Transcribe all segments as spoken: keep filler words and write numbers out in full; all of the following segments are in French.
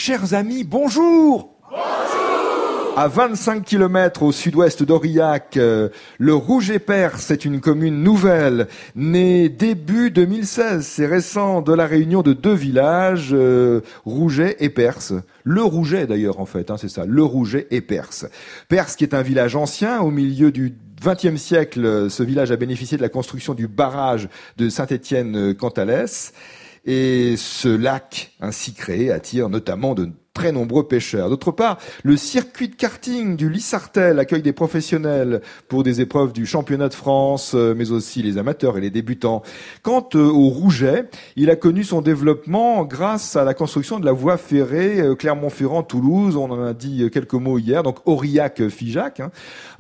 Chers amis, bonjour. À vingt-cinq kilomètres au sud-ouest d'Aurillac, euh, le Rouget-Perse est une commune nouvelle, née début deux mille seize. C'est récent, de la réunion de deux villages, euh, Rouget et Perse. Le Rouget d'ailleurs en fait, hein, c'est ça, le Rouget et Perse. Perse qui est un village ancien, au milieu du vingtième siècle, ce village a bénéficié de la construction du barrage de Saint-Étienne-Cantalès. Et ce lac ainsi créé attire notamment de très nombreux pêcheurs. D'autre part, le circuit de karting du Lissartel accueille des professionnels pour des épreuves du championnat de France, mais aussi les amateurs et les débutants. Quant au Rouget, il a connu son développement grâce à la construction de la voie ferrée Clermont-Ferrand-Toulouse. On en a dit quelques mots hier, donc Aurillac-Figeac, hein,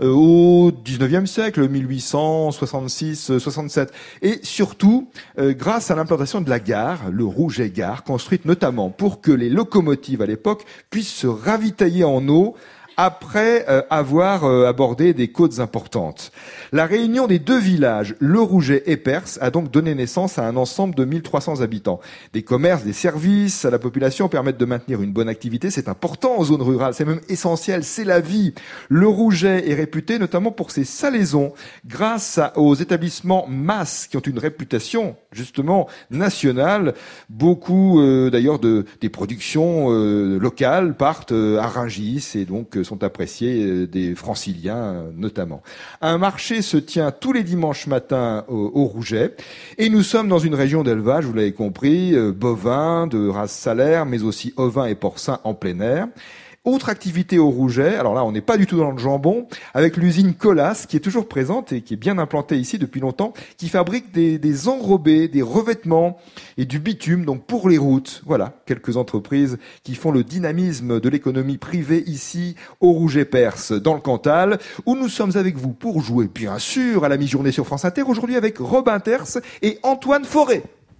au dix-neuvième siècle, mille huit cent soixante-six soixante-sept. Et surtout, euh, grâce à l'implantation de la gare, le Rouget-Gare, construite notamment pour que les locomotives à l'époque puissent se ravitailler en eau après euh, avoir euh, abordé des côtes importantes. La réunion des deux villages, le Rouget et Perse, a donc donné naissance à un ensemble de mille trois cents habitants. Des commerces, des services à la population permettent de maintenir une bonne activité. C'est important en zone rurale, c'est même essentiel, c'est la vie. Le Rouget est réputé notamment pour ses salaisons, grâce à, aux établissements Mas, qui ont une réputation justement nationale. Beaucoup euh, d'ailleurs de des productions euh, locales partent euh, à Rungis et donc euh, sont appréciés des franciliens notamment. Un marché se tient tous les dimanches matins au, au Rouget et nous sommes dans une région d'élevage, vous l'avez compris, euh, bovin, de race salaire, mais aussi ovin et porcin en plein air. Autre activité au Rouget, alors là on n'est pas du tout dans le jambon, avec l'usine Colas qui est toujours présente et qui est bien implantée ici depuis longtemps, qui fabrique des, des enrobés, des revêtements et du bitume donc pour les routes. Voilà, quelques entreprises qui font le dynamisme de l'économie privée ici au Rouget-Perse, dans le Cantal, où nous sommes avec vous pour jouer bien sûr à la mi-journée sur France Inter, aujourd'hui avec Robin Terce et Antoine Forêt.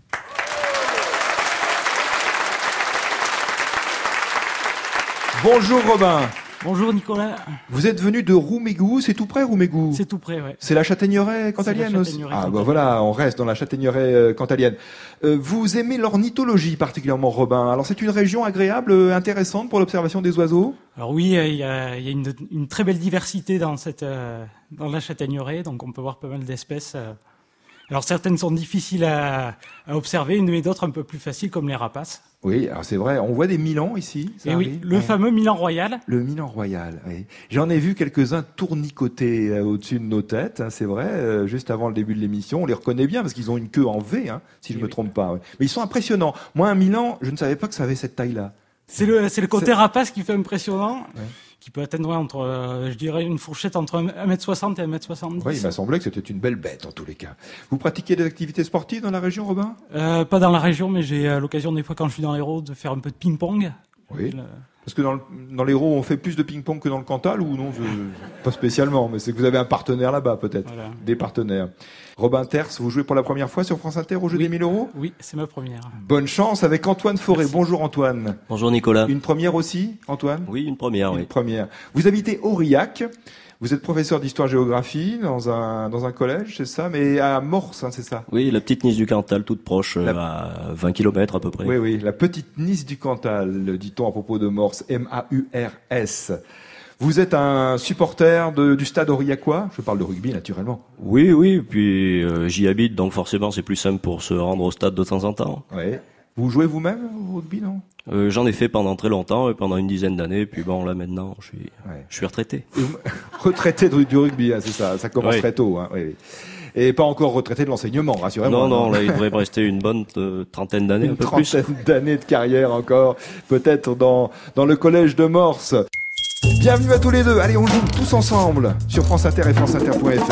Bonjour Robin. Bonjour Nicolas. Vous êtes venu de Roumégous, c'est tout près Roumégous? C'est tout près, ouais. C'est la Châtaigneraie cantalienne aussi. Ah bah voilà, on reste dans la Châtaigneraie cantalienne. Euh, vous aimez l'ornithologie particulièrement, Robin. Alors c'est une région agréable, intéressante pour l'observation des oiseaux? Alors oui, il y a, il y a une, une très belle diversité dans cette euh, dans la Châtaigneraie, donc on peut voir pas mal d'espèces. Euh. Alors certaines sont difficiles à, à observer, mais d'autres un peu plus faciles, comme les rapaces. Oui, alors c'est vrai, on voit des milans ici. Ça Et arrive. oui, le ouais. fameux milan royal. Le milan royal, oui. J'en ai vu quelques-uns tournicotés euh, au-dessus de nos têtes, hein, c'est vrai, euh, juste avant le début de l'émission. On les reconnaît bien parce qu'ils ont une queue en V, hein, si je ne me trompe pas. Ouais. Mais ils sont impressionnants. Moi, un milan, je ne savais pas que ça avait cette taille-là. C'est le, c'est le côté c'est... rapace qui fait impressionnant. Ouais. Qui peut atteindre entre, euh, je dirais, une fourchette entre un mètre soixante et un mètre soixante-dix. Oui, il m'a semblé que c'était une belle bête, en tous les cas. Vous pratiquez des activités sportives dans la région, Robin? euh, Pas dans la région, mais j'ai euh, l'occasion, des fois, quand je suis dans l'Hérault, de faire un peu de ping-pong. Oui. Le... Parce que dans, le, dans l'Hérault, on fait plus de ping-pong que dans le Cantal, ou non? Je... Pas spécialement, mais c'est que vous avez un partenaire là-bas, peut-être. Voilà. Des partenaires. Robin Terce, vous jouez pour la première fois sur France Inter au jeu oui. des mille euros? Oui, c'est ma première. Bonne chance avec Antoine Forêt. Merci. Bonjour Antoine. Bonjour Nicolas. Une première aussi, Antoine? Oui, une première, une oui. première. Vous habitez Aurillac. Vous êtes professeur d'histoire-géographie dans un dans un collège, c'est ça? Mais à Morse, hein, c'est ça? Oui, la petite Nice du Cantal, toute proche, la... à vingt kilomètres à peu près. Oui, oui, la petite Nice du Cantal, dit-on à propos de Morse, M A U R S. Vous êtes un supporter de, du stade aurillacois? Je parle de rugby, naturellement. Oui, oui, puis euh, j'y habite, donc forcément c'est plus simple pour se rendre au stade de temps en temps. Oui. Vous jouez vous-même au rugby, non? euh, J'en ai fait pendant très longtemps, pendant une dizaine d'années, puis bon, là maintenant, je suis, ouais. je suis retraité. Retraité du, du rugby, hein, c'est ça, ça commence oui. très tôt. Hein, oui, oui. Et pas encore retraité de l'enseignement, rassurez-moi. Non, non, là, il devrait me rester une bonne euh, trentaine d'années, un peu plus. Une trentaine d'années de carrière encore, peut-être dans, dans le collège de Morse. Bienvenue à tous les deux. Allez, on joue tous ensemble sur France Inter et France Inter point F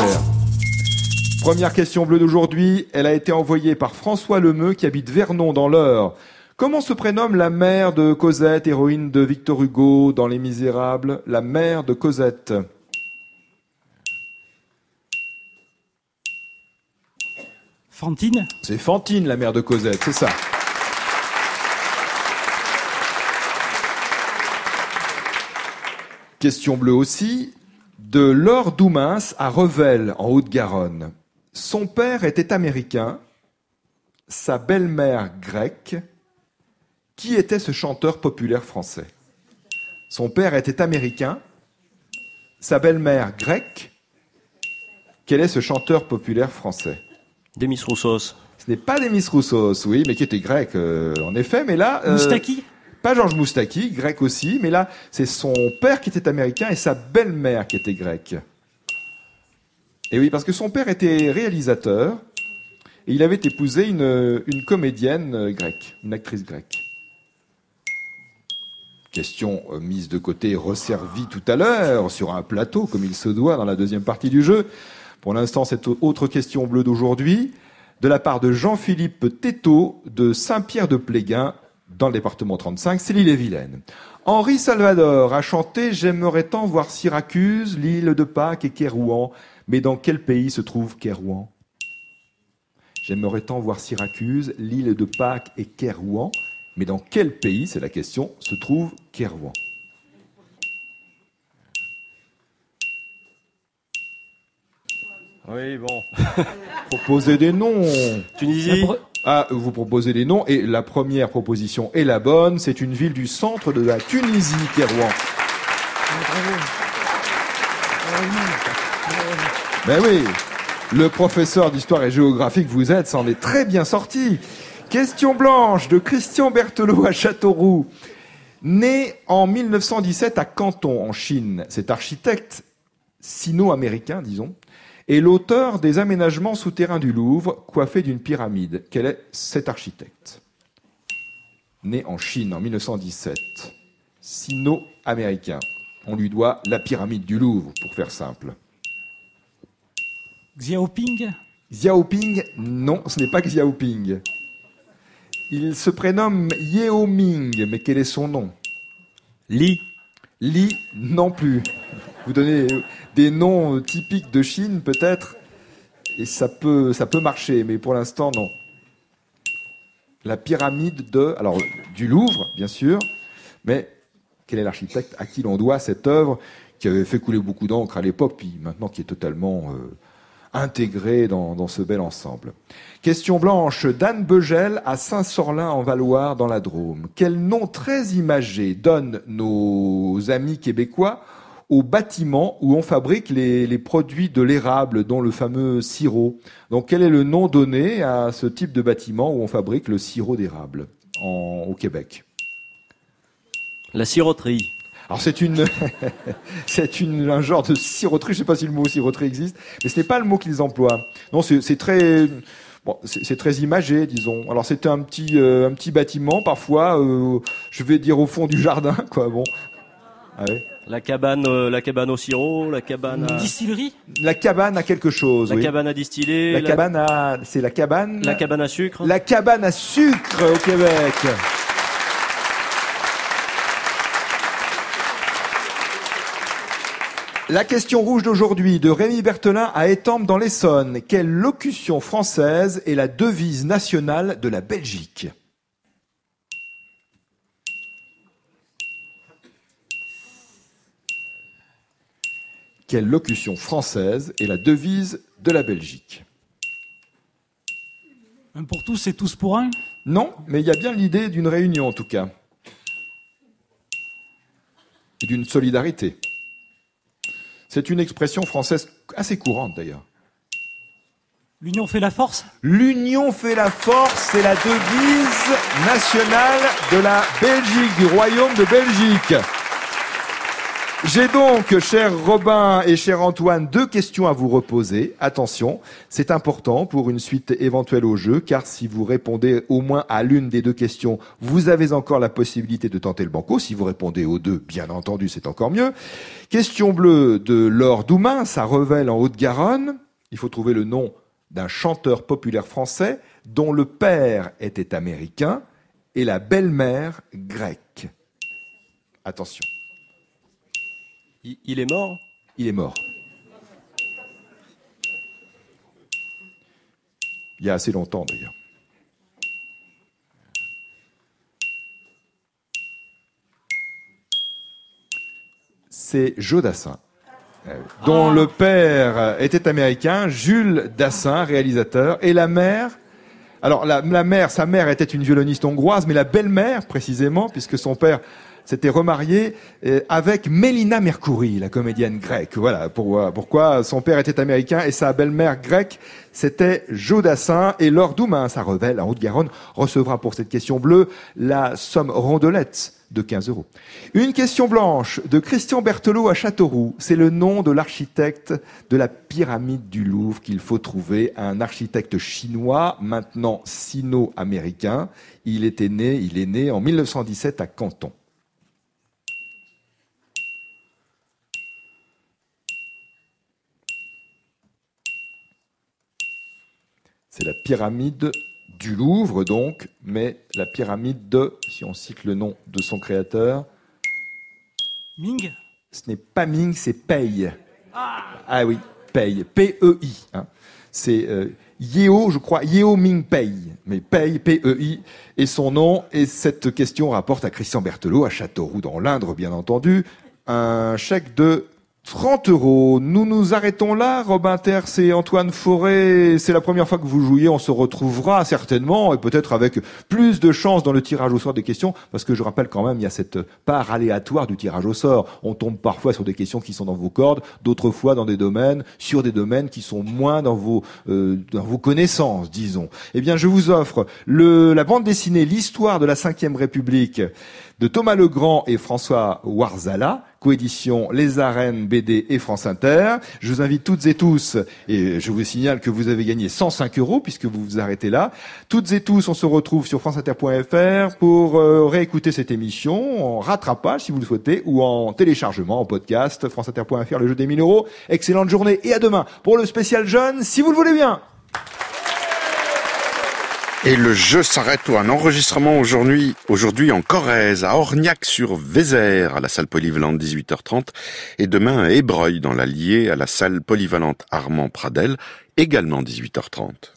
R. Première question bleue d'aujourd'hui. Elle a été envoyée par François Lemeux qui habite Vernon dans l'Eure. Comment se prénomme la mère de Cosette, héroïne de Victor Hugo dans Les Misérables? La mère de Cosette. Fantine? C'est Fantine, la mère de Cosette, c'est ça. Question bleue aussi, de Laure Doumins à Revel, en Haute-Garonne. Son père était américain, sa belle-mère grecque. Qui était ce chanteur populaire français? Son père était américain, sa belle-mère grecque. Quel est ce chanteur populaire français? Demis Roussos. Ce n'est pas Demis Roussos, oui, mais qui était grec, euh, en effet. Mais là, euh, Moustaki? Pas Georges Moustaki, grec aussi, mais là, c'est son père qui était américain et sa belle-mère qui était grecque. Et oui, parce que son père était réalisateur et il avait épousé une, une comédienne grecque, une actrice grecque. Question euh, mise de côté, resservie tout à l'heure sur un plateau, comme il se doit dans la deuxième partie du jeu. Pour l'instant, cette autre question bleue d'aujourd'hui, de la part de Jean-Philippe Tétaux de Saint-Pierre-de-Pléguin, dans le département trente-cinq, c'est l'île-et-Vilaine. Henri Salvador a chanté « J'aimerais tant voir Syracuse, l'île de Pâques et Kairouan ». Mais dans quel pays se trouve Kairouan? J'aimerais tant voir Syracuse, l'île de Pâques et Kairouan. Mais dans quel pays, c'est la question, se trouve Kairouan? Oui, bon. Proposez des noms. Tunisie. Ah, vous proposez des noms, et la première proposition est la bonne. C'est une ville du centre de la Tunisie, Kairouan. Ben oui, le professeur d'histoire et géographie que vous êtes s'en est très bien sorti. Question blanche de Christian Berthelot à Châteauroux. Né en mille neuf cent dix-sept à Canton, en Chine, cet architecte sino-américain, disons, est l'auteur des aménagements souterrains du Louvre, coiffés d'une pyramide. Quel est cet architecte? Né en Chine en mille neuf cent dix-sept, sino-américain. On lui doit la pyramide du Louvre, pour faire simple. Xiaoping? Xiaoping, non, ce n'est pas Xiaoping. Il se prénomme Yeo Ming, mais quel est son nom? Li. Li, non plus. Vous donnez des noms typiques de Chine, peut-être, et ça peut, ça peut marcher, mais pour l'instant, non. La pyramide de, alors, du Louvre, bien sûr, mais quel est l'architecte à qui l'on doit cette œuvre qui avait fait couler beaucoup d'encre à l'époque, puis maintenant qui est totalement euh, intégrée dans, dans ce bel ensemble. Question blanche d'Anne Beugel à Saint-Sorlin-en-Valloire dans la Drôme. Quel nom très imagé donnent nos amis québécois au bâtiment où on fabrique les, les produits de l'érable, dont le fameux sirop? Donc quel est le nom donné à ce type de bâtiment où on fabrique le sirop d'érable en, au Québec? La siroterie. Alors c'est une, c'est une, un genre de siroterie, je ne sais pas si le mot siroterie existe, mais ce n'est pas le mot qu'ils emploient. Non, c'est, c'est très... Bon, c'est, c'est très imagé, disons. Alors c'était un petit, euh, un petit bâtiment, parfois, euh, je vais dire au fond du jardin, quoi. Bon. Ah ouais. La cabane, euh, la cabane au sirop, la cabane à... Distillerie? La cabane à quelque chose. La oui. cabane à distiller. La, la cabane à, c'est la cabane. La cabane à sucre. La cabane à sucre au Québec. La question rouge d'aujourd'hui de Rémi Berthelin à Étampes dans l'Essonne. Quelle locution française est la devise nationale de la Belgique? Quelle locution française est la devise de la Belgique? Un pour tous et tous pour un? Non, mais il y a bien l'idée d'une réunion en tout cas. Et d'une solidarité. C'est une expression française assez courante d'ailleurs. L'union fait la force? L'union fait la force, c'est la devise nationale de la Belgique, du royaume de Belgique. J'ai donc, cher Robin et cher Antoine, deux questions à vous reposer. Attention, c'est important pour une suite éventuelle au jeu, car si vous répondez au moins à l'une des deux questions, vous avez encore la possibilité de tenter le banco. Si vous répondez aux deux, bien entendu, c'est encore mieux. Question bleue de Laure Doumain, ça Revel en Haute-Garonne. Il faut trouver le nom d'un chanteur populaire français dont le père était américain et la belle-mère grecque. Attention. Il est mort? Il est mort. Il y a assez longtemps d'ailleurs. C'est Joe Dassin, dont le père était américain, Jules Dassin, réalisateur, et la mère... Alors la, la mère, sa mère était une violoniste hongroise, mais la belle-mère précisément, puisque son père s'était remarié euh, avec Mélina Mercouri, la comédienne grecque. Voilà pour, euh, pourquoi son père était américain et sa belle-mère grecque, c'était Jodassin. Et Laure Doumain, ça Revel, en Haute-Garonne, recevra pour cette question bleue la somme rondelette de quinze euros. Une question blanche de Christian Berthelot à Châteauroux. C'est le nom de l'architecte de la pyramide du Louvre qu'il faut trouver. Un architecte chinois, maintenant sino-américain. Il était né, il est né en mille neuf cent dix-sept à Canton. C'est la pyramide du Louvre, donc, mais la pyramide de, si on cite le nom de son créateur... Ming ? Ce n'est pas Ming, c'est Pei. Ah, ah oui, Pei, P E I. Hein. C'est euh, Yeo, je crois, Yeo Ming Pei, mais Pei, P E I, est son nom. Et cette question rapporte à Christian Berthelot, à Châteauroux, dans l'Indre, bien entendu, un chèque de trente euros. Nous nous arrêtons là, Robin Terce et Antoine Forêt. C'est la première fois que vous jouiez. On se retrouvera certainement et peut-être avec plus de chance dans le tirage au sort des questions, parce que je rappelle quand même, il y a cette part aléatoire du tirage au sort. On tombe parfois sur des questions qui sont dans vos cordes, d'autres fois dans des domaines, sur des domaines qui sont moins dans vos euh, dans vos connaissances, disons. Eh bien, je vous offre le la bande dessinée L'histoire de la cinquième République de Thomas Legrand et François Warzala, coédition Les Arènes B D et France Inter. Je vous invite toutes et tous, et je vous signale que vous avez gagné cent cinq euros puisque vous vous arrêtez là. Toutes et tous, on se retrouve sur franceinter point f r pour euh, réécouter cette émission en rattrapage si vous le souhaitez ou en téléchargement, en podcast, franceinter point f r, le jeu des mille euros. Excellente journée et à demain pour le spécial jeune, si vous le voulez bien. Et le jeu s'arrête à un enregistrement aujourd'hui, aujourd'hui en Corrèze, à Orniac-sur-Vézère, à la salle polyvalente dix-huit heures trente, et demain à Ébreuil, dans l'Allier, à la salle polyvalente Armand Pradel, également dix-huit heures trente.